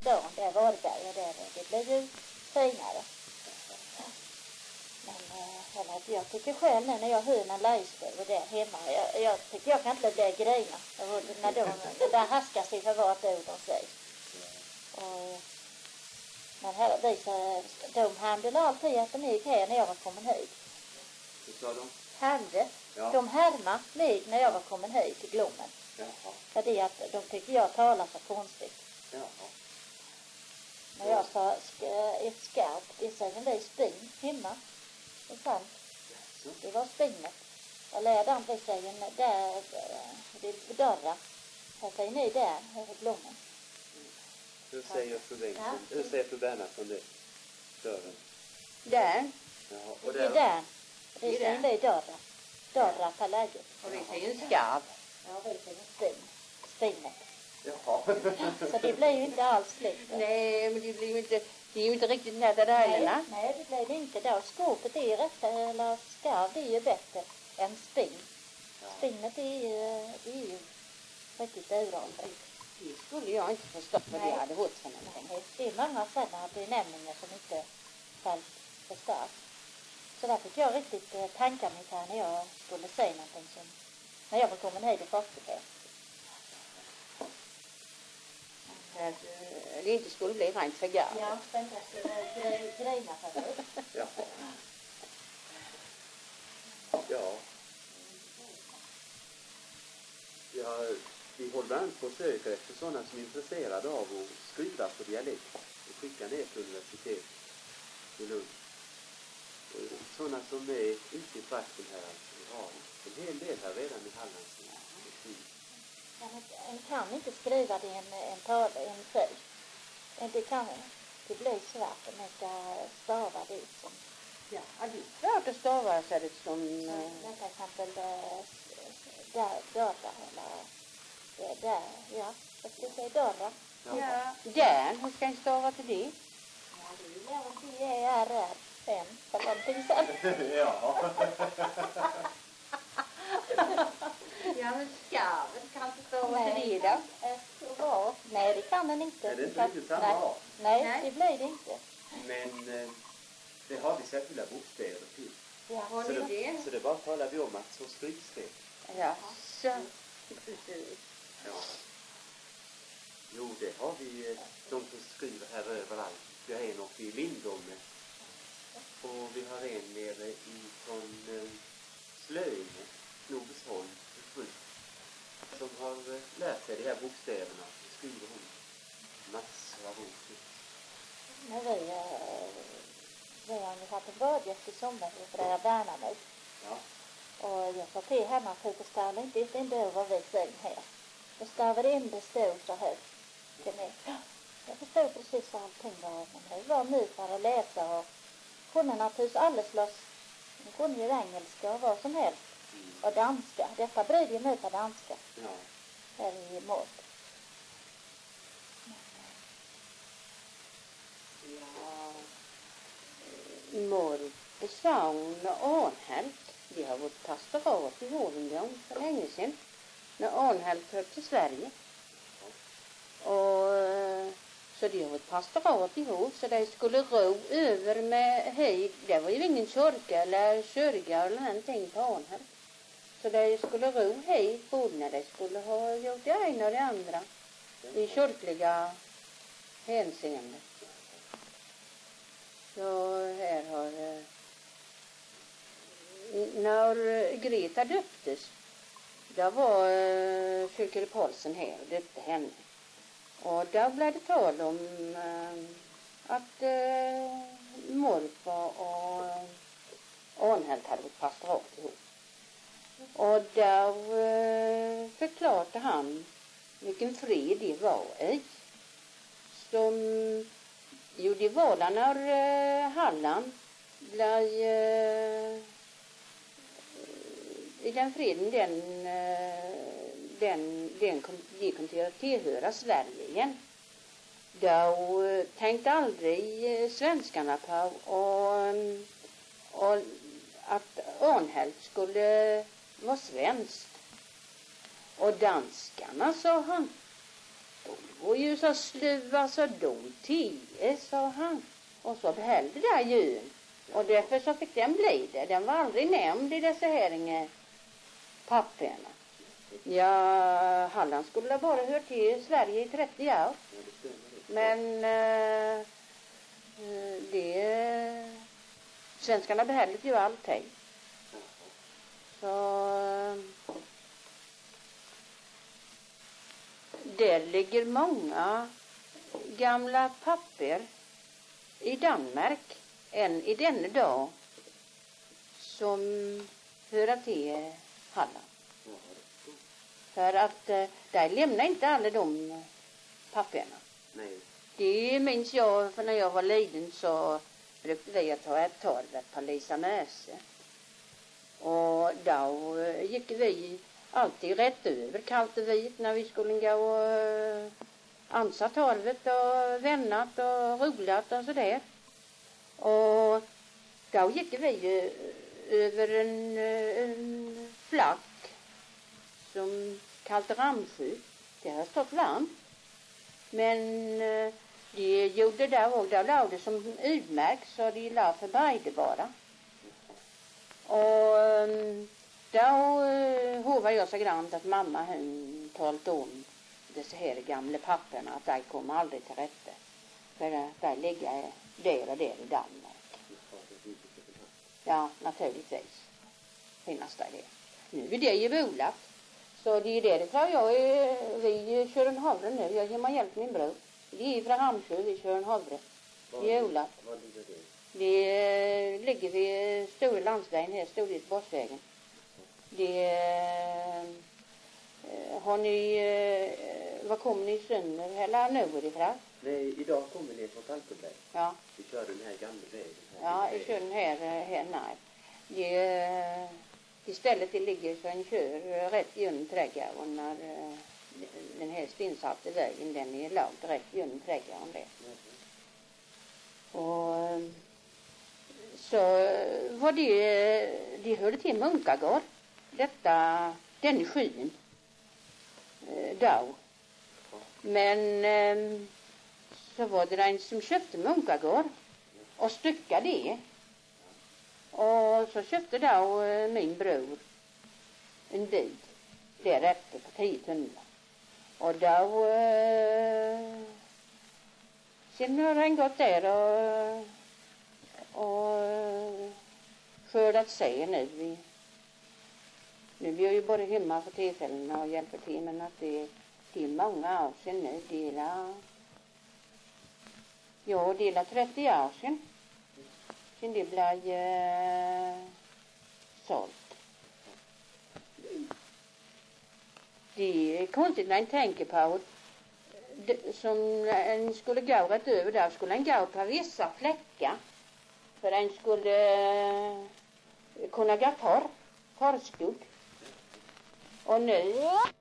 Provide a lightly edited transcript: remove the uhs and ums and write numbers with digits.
dagen, det är Varberg och det blir ju finare. Men jag tycker själv nu när jag hör en lejsbur där hemma, jag tycker jag kan inte bli grina när de där haskar sig för vart ord de säger. Men här visar de handlade alltid att de gick här när jag var kommit hit. Hur sa de? Hände. Ja. De härmade mig när jag var kommit hit till Glommen. Jaha. För det att de tycker jag talar så konstigt. Jaha. När jag sa ett skarp, det säger vi spin hemma. Och sant. Det var spinet. Jag lärde dem vi säger där, det är dörrar. Här säger ni där, här är Glommen. Hur säger fru Bengtsson? Hur säger fru Bernhardsson det? Dörren? Där. Jaha. Och det är där. Det säger vi dörrar. Dörrar på läget. Och vi säger en skarv. Ja, vi säger spin. Spinet. Jaha. Så det blir ju inte alls släkt. Nej, men det är ju inte riktigt nära där. Nej, det blir det inte. Då skåpet är rätt, eller skarv, det är ju bättre än spin. Ja. Spinet är ju riktigt uråldrigt. Det skulle jag inte förstått vad det hade varit för någonting. Nej, det är många sådana benämningar som inte själv förstår. Så där fick jag riktigt tanka mig här när jag skulle säga någonting som när jag var kommit hit i första. Det inte skulle bli rent för gav. Ja, sen skulle grina för det. Ja. Ja. Ja, vi håller an på söker efter sådana som är intresserade av att skriva på dialekt och skicka ner till universitet i Lund. Sådana som är ute i trakten här, vi har en hel del här redan i Halland. En kan inte skriva det en följd. Det kan det blir svårt om man ska stava det som. Ja, det är svårt att stava så det som... Till exempel dörrar eller där, ja. Jag ska säga dörrar. Ja. Där, hur ska jag stava till det? Ja, det är RR5 för någonting sånt. Ja. Ja, men skarven kan inte stava till det då. Nej, det kan den inte. Nej, det är inte riktigt samma art. Nej, det blir det inte. Men det har vi särskilda bokstäver till. Ja. Så det bara talar vi om att så skrivs det. Ja, så. Ja. Jo, det har vi de som skriver här överallt. Vi har en uppe i Lindome. Och vi har en nere från Slöinge, Nobersholm, som har lärt sig de här bokstäverna. Så skriver hon massor av ord. När vi har haft en badgäst i sommar för det här värnar mig. Ja. Och jag sa till henne att det ställer inte en dörr vad vi säger här. Det ställer inte stå så här. Jag förstår precis allting vad man var ny för att läsa och kunde naturligtvis alldeles loss. Hon kunde ju engelska och vad som helst. Och danska. Detta bryr ju mig på danska. Ja. Här i mål. Ja. Morp och Saun och Arnhält. De har varit pastorat i Hålingång för länge sedan. När Arnhält hör till Sverige. Och så de har varit pastorat ihop. Så de skulle ro över med hej. Det var ju ingen kyrka eller kyrka eller någonting på Arnhält. Så de skulle ro hej både när de skulle ha gjort det ena och det andra. I kyrkliga hänseende. Så här har när Greta döptes, där var kyrkor Paulsen här och döpte henne. Och där blev det tal om att Morpa och Arnhält hade varit pastorat ihop. Och där förklarade han vilken fred det var i. Som jo, det var där när Halland blev i den freden den kom till att tillhöra Sverige igen. Då tänkte aldrig svenskarna på och att Arnhält skulle vara svenskt. Och danskarna, sa han, Det var ju så sluva så de 10, sa han. Och så behöll det där jön. Och därför så fick den bli det. Den var aldrig nämnd i dessa här papperna. Ja, Halland skulle bara hört till Sverige i 30 år. Men svenskarna behöll ju allting. Så det ligger många gamla papper i Danmark än i denna dag som hör till Halland. För att där lämnar inte alla de papperna. Nej. Det minns jag, för när jag var liten så brukade vi ta ett torvet på Lisa Möse. Och då gick vi alltid rätt över kallt och vit när vi skulle gå och ansa torvet och vännat och rolat och sådär. Och då gick vi över en flack som kallt Ramsjö. Det har stått varmt. Men de gjorde där och där lade det som utmärkt så de la för bajde bara. Och då hovade jag så grant att mamma hon talade om dessa här gamla papperna att de kommer aldrig till rätta. För de ligger där och där i Danmark. Ja, naturligtvis finns det. Nu är det ju bolat. Så det är därför vi kör en havre nu. Jag ger mig hjälp min bror. Det är från Ramsjö, vi kör en havre. Det är odlat. Var ligger det? Det ligger vid stora landsvägen här, Storhetsborgsvägen. Det har ni, vad kommer ni sönder eller norrifrån? Nej, idag kommer ni från Falkenberg. Ja. Vi kör den här gamla vägen. Ja, vi kör den här när. Det istället det ligger så en kör rätt genom trädgården när den här stensatte vägen den är lagd rätt genom trädgården där. Och så var det hörde till Munkagård. Den skyn då. Men så var det en som köpte Munkagård och styckade det. Och så köpte då min bror en bil därefter på 10 tunnlar. Och då sen har han gått där och skördat sig nu. Nu är jag ju bara hemma för tillfällen och hjälper till, men att det är många år sedan nu. Dela 30 år sedan. Sen det blev sålt. Det är konstigt när en tänker på som en skulle gå rätt över där skulle en gå på vissa fläckar för en skulle kunna gå torrskog. Och nu